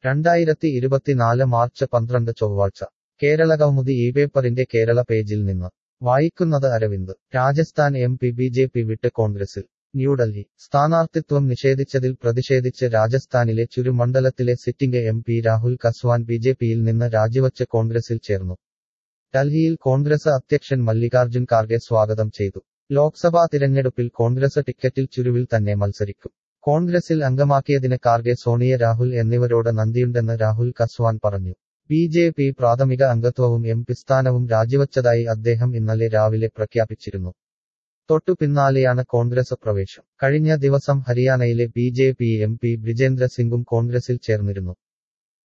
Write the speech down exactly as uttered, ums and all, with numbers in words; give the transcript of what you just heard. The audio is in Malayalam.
രണ്ടായിരത്തി ഇരുപത്തിനാല് മാർച്ച് പന്ത്രണ്ട് ചൊവ്വാഴ്ച കേരളകൗമുദി ഈ പേപ്പറിന്റെ കേരള പേജിൽ നിന്ന് വായിക്കുന്നത് Aravind. Rajasthan M P B J P വിട്ട് കോൺഗ്രസിൽ. ന്യൂഡൽഹി. സ്ഥാനാർത്ഥിത്വം നിഷേധിച്ചതിൽ പ്രതിഷേധിച്ച് രാജസ്ഥാനിലെ ചുരു മണ്ഡലത്തിലെ sitting M P Rahul Kaswan B J പിയിൽ നിന്ന് രാജിവച്ച് കോൺഗ്രസിൽ ചേർന്നു. ഡൽഹിയിൽ കോൺഗ്രസ് അധ്യക്ഷൻ മല്ലികാർജുൻ ഖാർഗെ സ്വാഗതം ചെയ്തു. ലോക്സഭാ തിരഞ്ഞെടുപ്പിൽ കോൺഗ്രസ് ടിക്കറ്റിൽ ചുരുവിൽ തന്നെ മത്സരിക്കും. കോൺഗ്രസിൽ അംഗമാക്കിയതിന് ഖാർഗെ, സോണിയ രാഹുൽ എന്നിവരോട് നന്ദിയുണ്ടെന്ന് രാഹുൽ കസ്വാൻ പറഞ്ഞു. ബി ജെ പി പ്രാഥമിക അംഗത്വവും എം പി സ്ഥാനവും രാജിവച്ചതായി അദ്ദേഹം ഇന്നലെ രാവിലെ പ്രഖ്യാപിച്ചിരുന്നു. തൊട്ടു പിന്നാലെയാണ് കോൺഗ്രസ് പ്രവേശം. കഴിഞ്ഞ ദിവസം ഹരിയാനയിലെ B J P M P Brijendra സിംഗും കോൺഗ്രസിൽ ചേർന്നിരുന്നു.